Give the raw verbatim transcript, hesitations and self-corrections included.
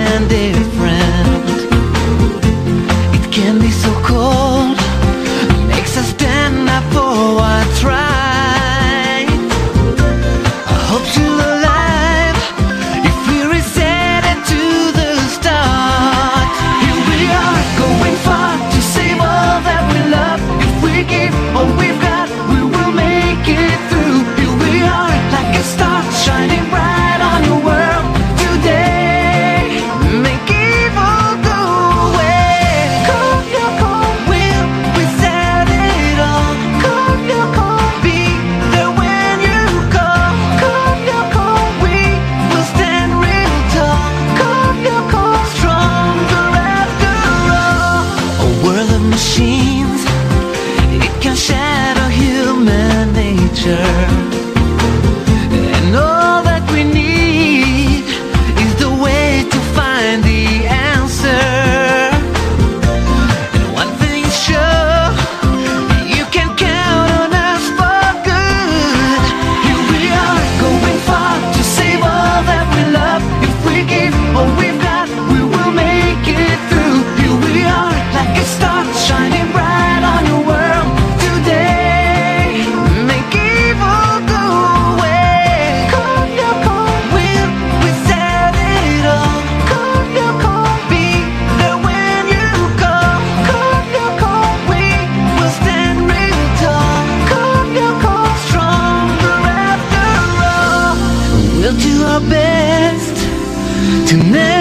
and different. It can be so cold, makes us stand up for what's right. I hope you're alive if we reset it to the start. Here we are, going far to save all that we love. If we give all we've got, we will make it through. Here we are, like a star shining bright on your world today. Make evil go away. Call your call, will we set it all? Call your call, be there when you call. Call your call, we will stand real tall. Call your call, stronger after all. A world of machines, it can shadow human nature. And all that we need is the way to find the answer. And one thing is sure, you can count on us for good. Here we are, going far to save all that we love. If we give all we've got, we will make it through. Here we are, like a star shining bright on your world today. Make evil go away. Call your call, will we set it all? Call your call, be there when you call. Call your call, we will stand real tall. Call your call, stronger after all. We'll do our best to never